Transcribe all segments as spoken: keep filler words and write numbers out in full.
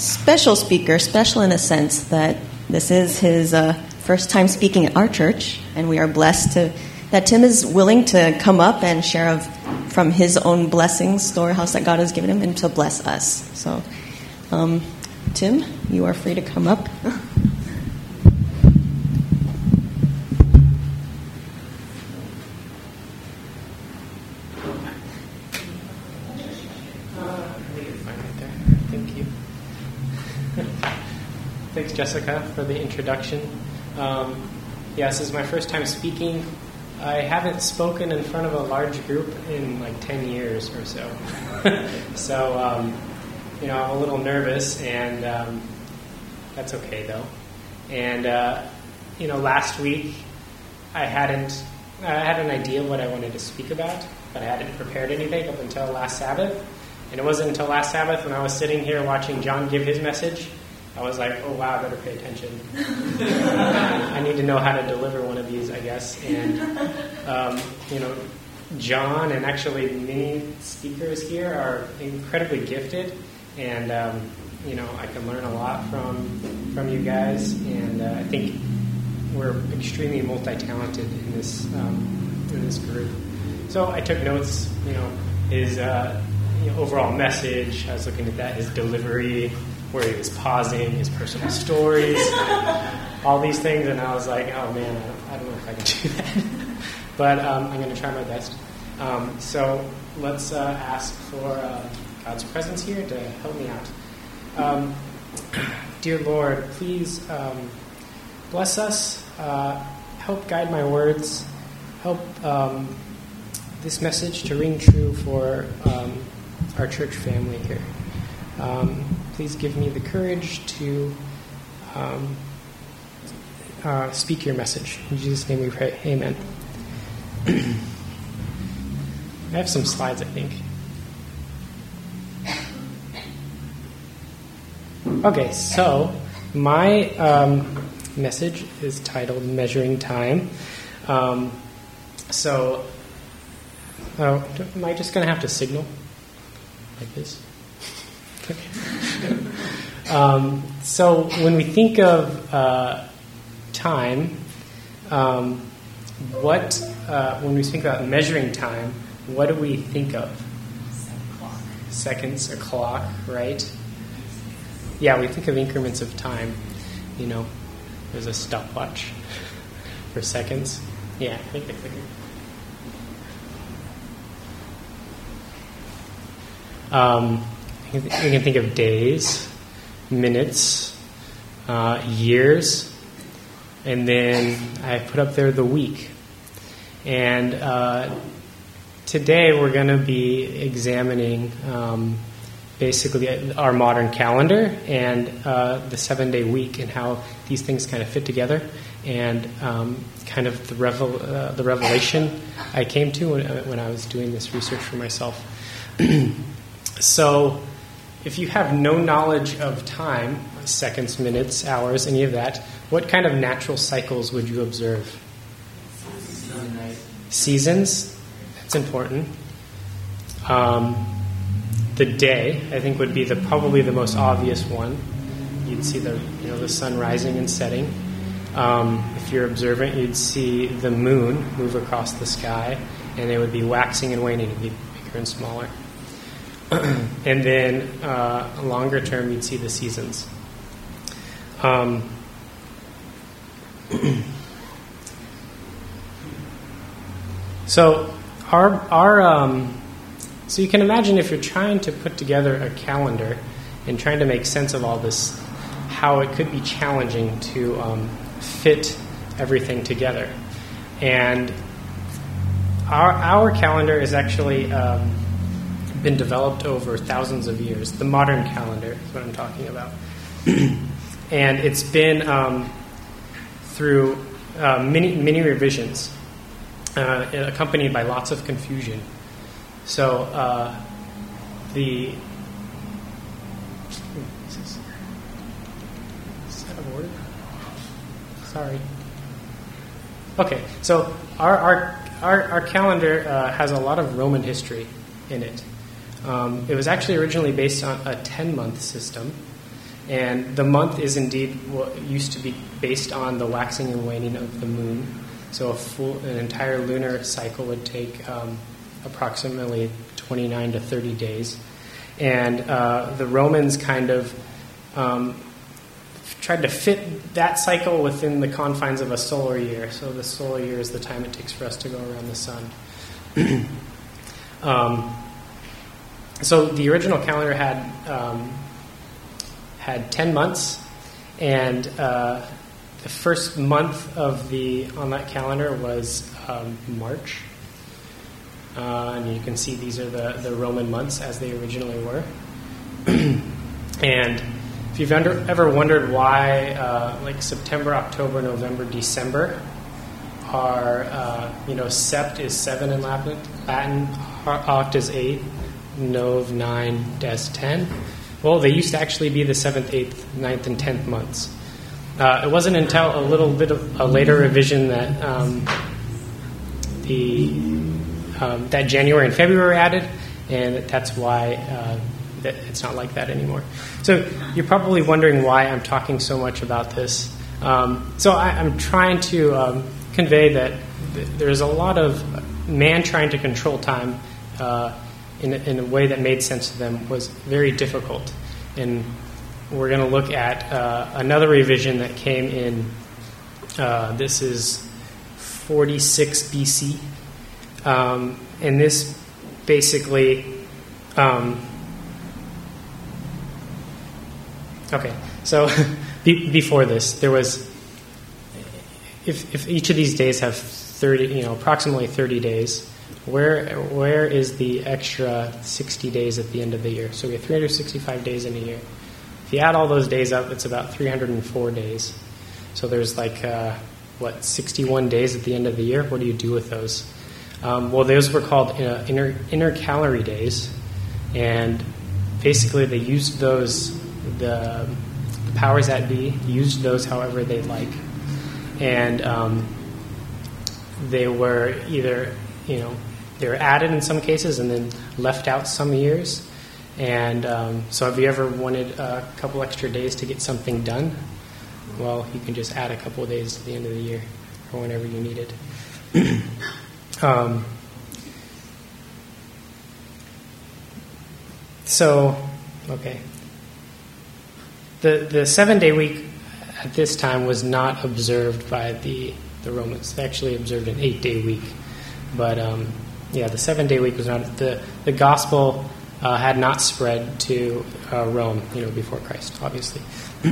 special speaker, special in a sense that this is his uh, first time speaking at our church, and we are blessed to that Tim is willing to come up and share of, from his own blessings, storehouse that God has given him, and to bless us. So, um, Tim, you are free to come up. Thanks, Jessica, for the introduction. Um, yeah, this is my first time speaking. I haven't spoken in front of a large group in like ten years or so. so, um, you know, I'm a little nervous, and um, that's okay, though. And, uh, you know, last week I hadn't, I had an idea of what I wanted to speak about, but I hadn't prepared anything up until last Sabbath. And it wasn't until last Sabbath when I was sitting here watching John give his message, I was like, oh, wow, I better pay attention. I need to know how to deliver one of these, I guess. And, um, you know, John and actually many speakers here are incredibly gifted. And, um, you know, I can learn a lot from from you guys. And uh, I think we're extremely multi-talented in this, um, in this group. So I took notes, you know, his uh, you know, overall message. I was looking at that, his delivery, where he was pausing, his personal stories, all these things, and I was like, oh man, I don't, I don't know if I can do that. But um, I'm going to try my best. Um, so let's uh, ask for uh, God's presence here to help me out. Um, dear Lord, please um, bless us, uh, help guide my words, help um, this message to ring true for um, our church family here. Um, please give me the courage to um, uh, speak your message. In Jesus' name we pray. Amen. I have some slides, I think. Okay, so my um, message is titled Measuring Time. Um, so, oh, am I just going to have to signal like this? um, so when we think of uh, time, um, what uh, when we think about measuring time, what do we think of? Seconds, a clock, right? Yeah, we think of increments of time. You know, there's a stopwatch for seconds. Yeah, make it quicker. Um, we can think of days, minutes, uh, years, and then I put up there the week. And uh, today we're going to be examining um, basically our modern calendar and uh, the seven-day week and how these things kind of fit together, and um, kind of the revel- uh, the revelation I came to when, when I was doing this research for myself. So if you have no knowledge of time, seconds, minutes, hours, any of that, what kind of natural cycles would you observe? Seasons, that's important. Um, the day, I think, would be the probably the most obvious one. You'd see the you know the sun rising and setting. Um, if you're observant, you'd see the moon move across the sky, and it would be waxing and waning, it'd be bigger and smaller. And then, uh, longer term, you'd see the seasons. Um, so, our our um, so you can imagine if you're trying to put together a calendar and trying to make sense of all this, how it could be challenging to um, fit everything together. And our our calendar is actually Um, been developed over thousands of years. The modern calendar is what I'm talking about. And it's been um, through uh, many, many revisions, uh, accompanied by lots of confusion. So uh, the... Is this, is that a word? Sorry. Okay, so our, our, our, our calendar uh, has a lot of Roman history in it. Um, it was actually originally based on a ten-month system, And the month is indeed what used to be based on the waxing and waning of the moon. So a full, an entire lunar cycle would take um, approximately twenty-nine to thirty days. And uh, the Romans kind of um, tried to fit that cycle within the confines of a solar year. So the solar year is the time it takes for us to go around the sun. um, so the original calendar had um, had ten months, and uh, the first month of the on that calendar was um, March. Uh, and you can see these are the, the Roman months as they originally were. And if you've under, ever wondered why uh, like September, October, November, December are, uh, you know, Sept is seven in Latin, Latin Oct is eight, Nov nine, Des ten. Well, they used to actually be the seventh, eighth, ninth, and tenth months. Uh, it wasn't until a little bit of a later revision that um, the Um, that January and February added, and that's why uh, that it's not like that anymore. So you're probably wondering why I'm talking so much about this. Um, so I, I'm trying to um, convey that th- there's a lot of man trying to control time uh, in, in a way that made sense to them was very difficult. And we're going to look at uh, another revision that came in, uh, this is forty-six B C. Um, and this basically, um, okay, so be, before this, there was, if, if each of these days have thirty, you know, approximately thirty days, where where is the extra sixty days at the end of the year? So we have three hundred sixty-five days in a year. If you add all those days up, it's about three hundred four days. So there's like, uh, what, sixty-one days at the end of the year? What do you do with those? Um, well, those were called uh, inter, intercalary days, and basically they used those, the, the powers that be used those however they like, and um, they were either, you know, they were added in some cases and then left out some years. And um, so have you ever wanted a couple extra days to get something done? Well, you can just add a couple of days to the end of the year or whenever you need it. Um, so, okay. The the seven day week at this time was not observed by the, the Romans. They actually observed an eight day week. But um, yeah, the seven day week was not, the, the gospel uh, had not spread to uh, Rome, you know, before Christ, obviously.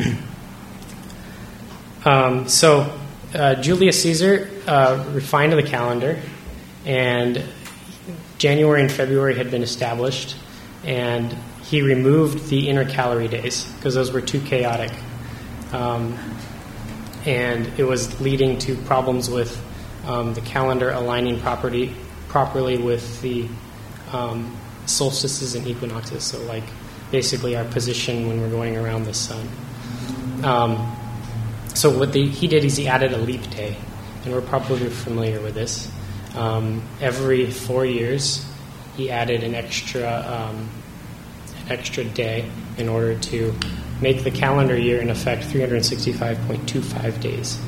um, so uh, Julius Caesar uh, refined the calendar. And January and February had been established, and he removed the intercalary days because those were too chaotic. Um, and it was leading to problems with um, the calendar aligning property, properly with the um, solstices and equinoxes, so like basically our position when we're going around the sun. Um, so what the, he did is he added a leap day, and we're probably familiar with this. Um, every four years, he added an extra um, an extra day in order to make the calendar year in effect three hundred sixty-five point two five days.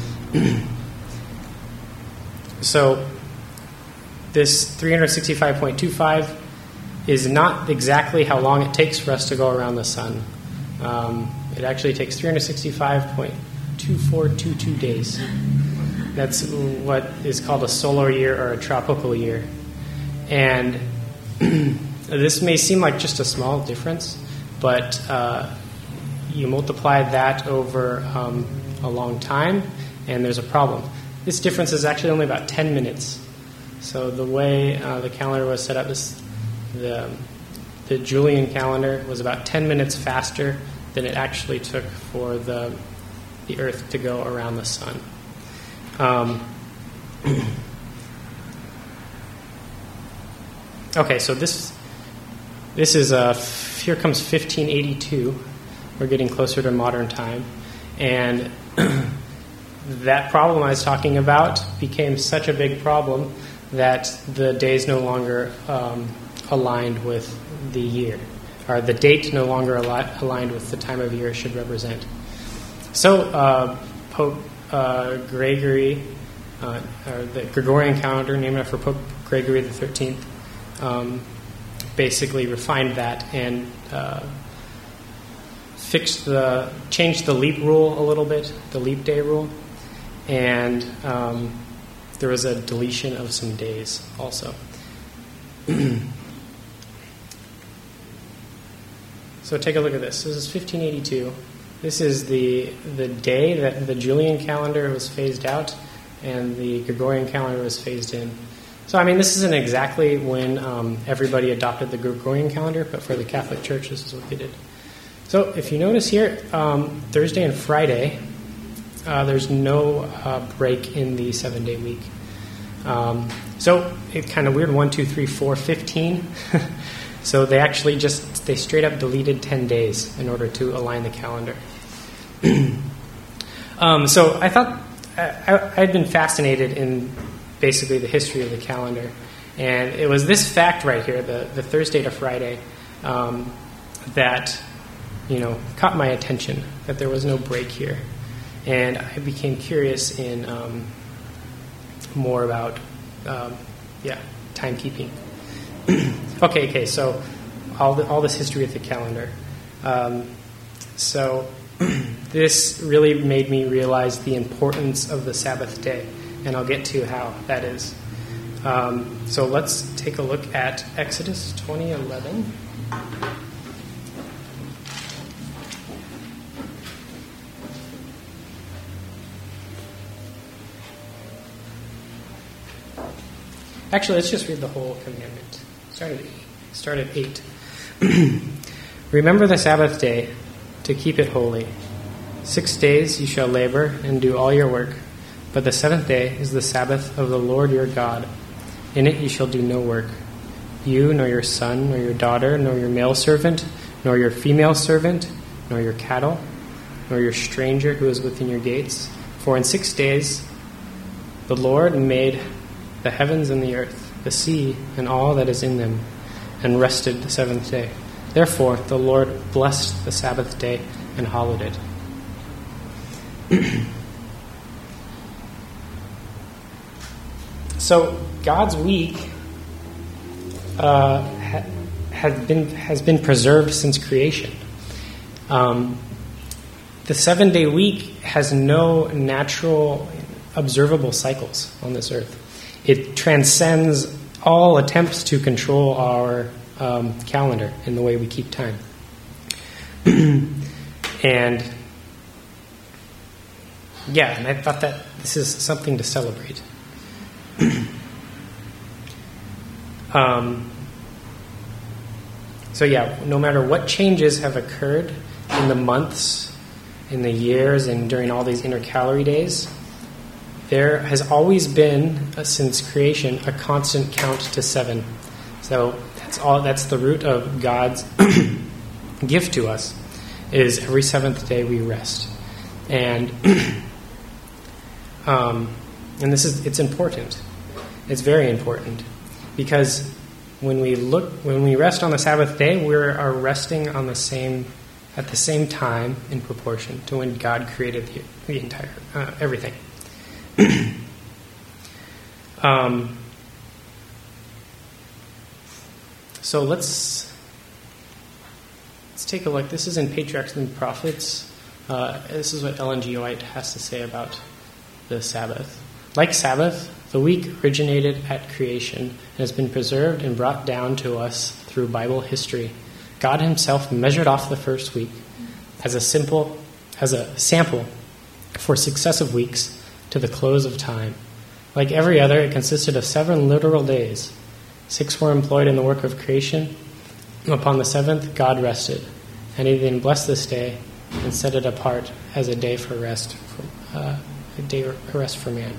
So this three hundred sixty-five point two five is not exactly how long it takes for us to go around the sun. Um, it actually takes three hundred sixty-five point two four two two days. That's what is called a solar year or a tropical year. And this may seem like just a small difference, but uh, you multiply that over um, a long time, and there's a problem. This difference is actually only about ten minutes. So the way uh, the calendar was set up, is the, the Julian calendar was about ten minutes faster than it actually took for the, the Earth to go around the sun. Um, okay, so this this is uh, here comes fifteen eighty-two. We're getting closer to modern time, and that problem I was talking about became such a big problem that the days no longer um, aligned with the year, or the date no longer al- aligned with the time of year it should represent. So uh, Pope uh, Gregory, uh, or the Gregorian calendar, named after Pope Gregory the thirteenth, um, basically refined that and uh, fixed the, changed the leap rule a little bit, the leap day rule, and um, there was a deletion of some days also. So take a look at this. This is fifteen eighty-two. This is the the day that the Julian calendar was phased out and the Gregorian calendar was phased in. So, I mean, this isn't exactly when um, everybody adopted the Gregorian calendar, but for the Catholic Church, this is what they did. So, if you notice here, um, Thursday and Friday, uh, there's no uh, break in the seven-day week. Um, so, it's kind of weird, one, two, three, four, fifteen. So they actually just, they straight up deleted ten days in order to align the calendar. um, so I thought, I, I had been fascinated in basically the history of the calendar. And it was this fact right here, the, the Thursday to Friday, um, that, you know, caught my attention, that there was no break here. And I became curious in um, more about, um, yeah, timekeeping. okay, okay, so all the, all this history with the calendar. Um, so this really made me realize the importance of the Sabbath day, and I'll get to how that is. Um, so let's take a look at Exodus twenty eleven. Actually, let's just read the whole commandment. Start at eight. Start at eight. Remember the Sabbath day to keep it holy. Six days you shall labor and do all your work, but the seventh day is the Sabbath of the Lord your God. In it you shall do no work, you, nor your son, nor your daughter, nor your male servant, nor your female servant, nor your cattle, nor your stranger who is within your gates. For in six days the Lord made the heavens and the earth, the sea, and all that is in them, and rested the seventh day. Therefore the Lord blessed the Sabbath day and hallowed it. So God's week uh, ha- has been has been preserved since creation. Um, the seven-day week has no natural observable cycles on this earth. It transcends all attempts to control our um, calendar in the way we keep time. And yeah, and I thought that this is something to celebrate. um, so yeah, no matter what changes have occurred in the months, in the years, and during all these intercalary days, there has always been, uh, since creation, a constant count to seven. So that's all. That's the root of God's gift to us. Is every seventh day we rest, and um, and this is it's important. It's very important because when we look when we rest on the Sabbath day, we are resting on the same at the same time in proportion to when God created the, the entire uh, everything. um, so let's let's take a look. This is in Patriarchs and Prophets. Uh, this is what Ellen G. White has to say about the Sabbath. Like Sabbath, the week originated at creation and has been preserved and brought down to us through Bible history. God Himself measured off the first week as a simple as a sample for successive weeks to the close of time. Like every other, it consisted of seven literal days. Six were employed in the work of creation. Upon the seventh, God rested, and He then blessed this day and set it apart as a day for rest, for, uh, a day of rest for man.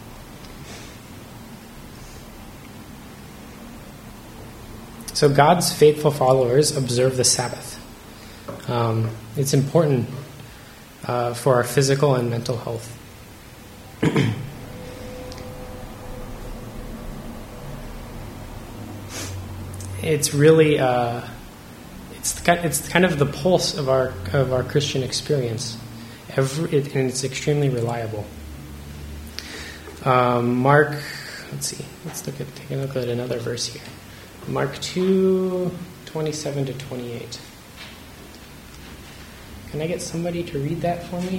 So God's faithful followers observe the Sabbath. Um, it's important uh, for our physical and mental health. It's really uh, it's the, it's kind of the pulse of our of our Christian experience, Every, it, and it's extremely reliable. Um, Mark, let's see, let's look at take a look at another verse here. Mark two, twenty-seven to twenty-eight. Can I get somebody to read that for me?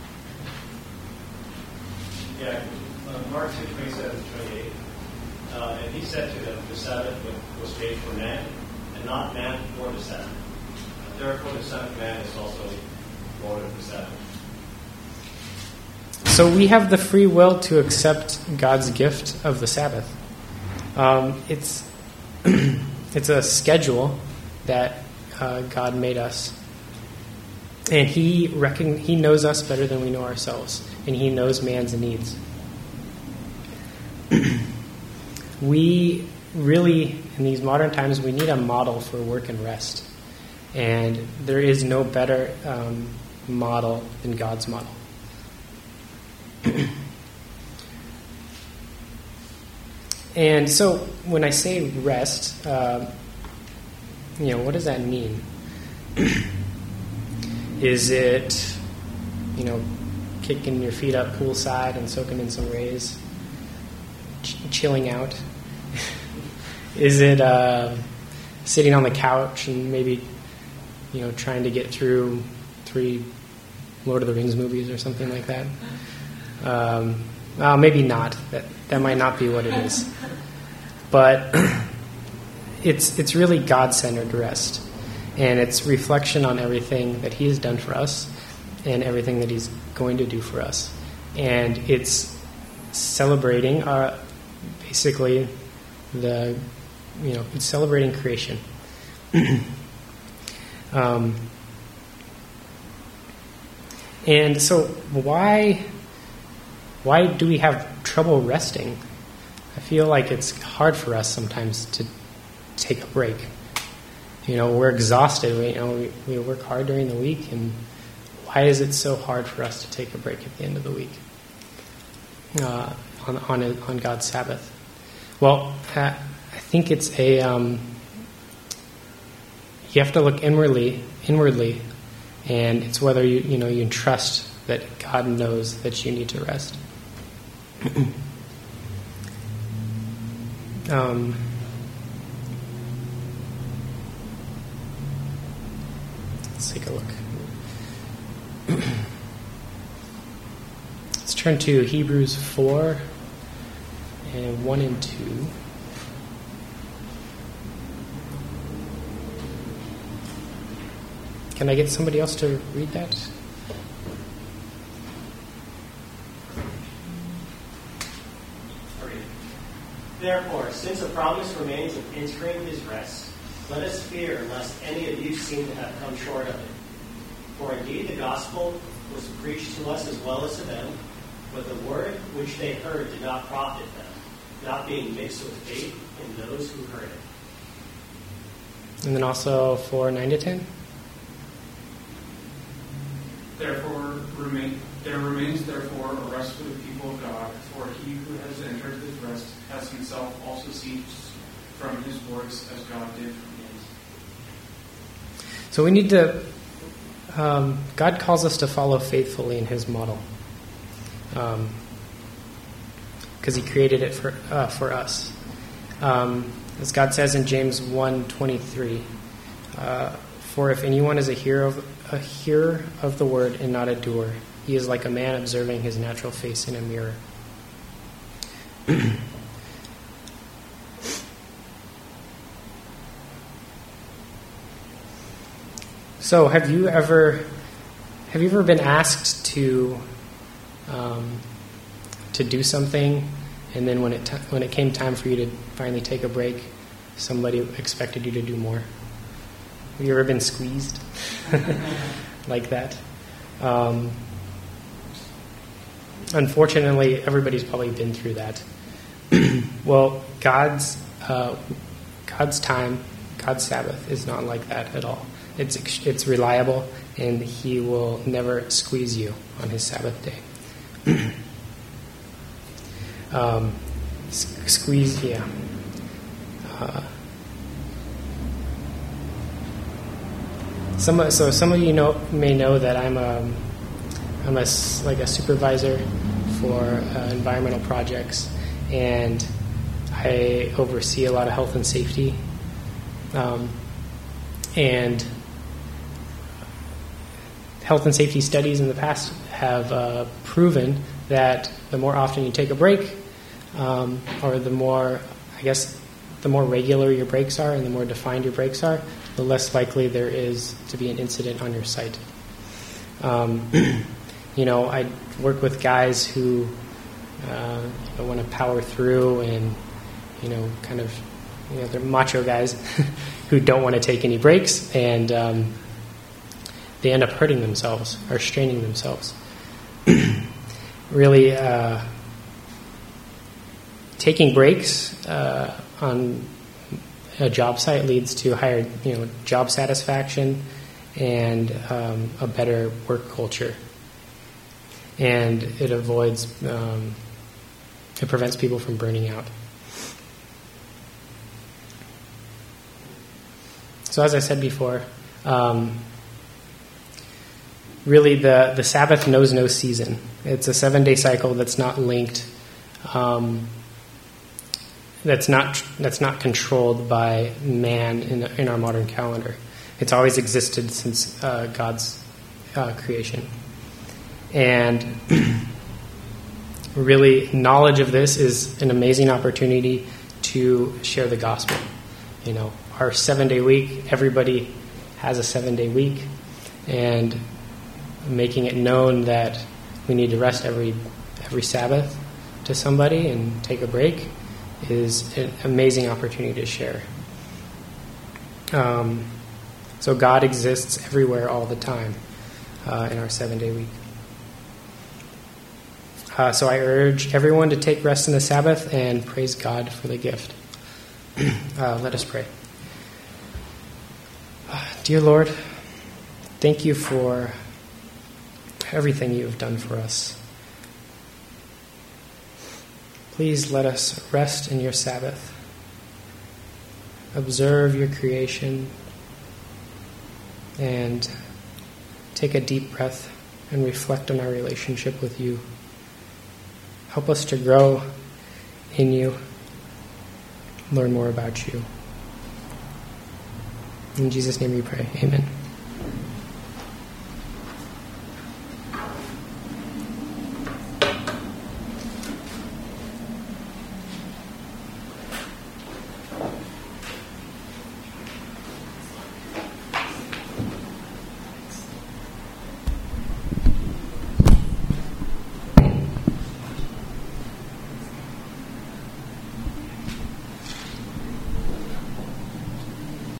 Yeah, uh, Mark two, twenty-seven to twenty-eight. Uh, and he said to them, the Sabbath was made for man, and not man for the Sabbath. Therefore, the Son of Man is also Lord of the Sabbath. So we have the free will to accept God's gift of the Sabbath. Um, it's it's a schedule that uh, God made us, and He reckon He knows us better than we know ourselves, and He knows man's needs. We really, in these modern times, we need a model for work and rest. And there is no better um, model than God's model. And so when I say rest, uh, you know, what does that mean? Is it, you know, kicking your feet up poolside and soaking in some rays? Ch- chilling out? Is it uh, sitting on the couch and maybe, you know, trying to get through three Lord of the Rings movies or something like that? Um, well, maybe not. That that might not be what it is. But it's it's really God-centered rest, and it's reflection on everything that He has done for us and everything that He's going to do for us, and it's celebrating our basically the you know it's celebrating creation. um, and so why why do we have trouble resting? I feel like it's hard for us sometimes to take a break. You know, we're exhausted. We, you know, we, we work hard during the week, and why is it so hard for us to take a break at the end of the week uh, on on, a, on God's Sabbath? Well, uh, I think it's a um, you have to look inwardly, inwardly, and it's whether you you know you trust that God knows that you need to rest. um, let's take a look. Let's turn to Hebrews four and one and two. Can I get somebody else to read that? Therefore, since a promise remains of entering His rest, let us fear lest any of you seem to have come short of it. For indeed the gospel was preached to us as well as to them, but the word which they heard did not profit them, not being mixed with faith in those who heard it. And then also for nine to ten. Therefore, remain, there remains therefore a rest for the people of God, for he who has entered this rest has himself also ceased from his works as God did from his. So we need to, um, God calls us to follow faithfully in His model. Um, because He created it for uh, for us. Um, as God says in James one twenty-three, uh, for if anyone is a hearer of a hearer of the word and not a doer, he is like a man observing his natural face in a mirror. So, have you ever have you ever been asked to um, to do something, and then when it t- when it came time for you to finally take a break, somebody expected you to do more? Have you ever been squeezed like that? Um, unfortunately, everybody's probably been through that. Well, God's uh, God's time, God's Sabbath is not like that at all. It's it's reliable, and He will never squeeze you on His Sabbath day. um, squeeze, yeah. Uh, some so some of you know may know that I'm a I'm a s- like a supervisor for uh, environmental projects, and I oversee a lot of health and safety. Um, and health and safety studies in the past have uh, proven that the more often you take a break, um, or the more, I guess, the more regular your breaks are and the more defined your breaks are, the less likely there is to be an incident on your site. Um, you know, I work with guys who uh, you know, want to power through and, you know, kind of, you know, they're macho guys who don't want to take any breaks, and um, they end up hurting themselves or straining themselves. Really, uh, taking breaks uh, on a job site leads to higher, you know, job satisfaction and um, a better work culture, and it avoids, um, it prevents people from burning out. So, as I said before, um, really the, the Sabbath knows no season. It's a seven-day cycle that's not linked, um, that's not that's not controlled by man in in our modern calendar. It's always existed since uh, God's uh, creation, and really, knowledge of this is an amazing opportunity to share the gospel. You know, our seven-day week, everybody has a seven-day week, and making it known that we need to rest every every Sabbath to somebody and take a break is an amazing opportunity to share. Um, so God exists everywhere all the time uh, in our seven-day week. Uh, so I urge everyone to take rest in the Sabbath and praise God for the gift. uh, let us pray. Uh, dear Lord, thank you for everything you have done for us. Please let us rest in your Sabbath, observe your creation, and take a deep breath and reflect on our relationship with you. Help us to grow in you, learn more about you. In Jesus' name we pray. Amen.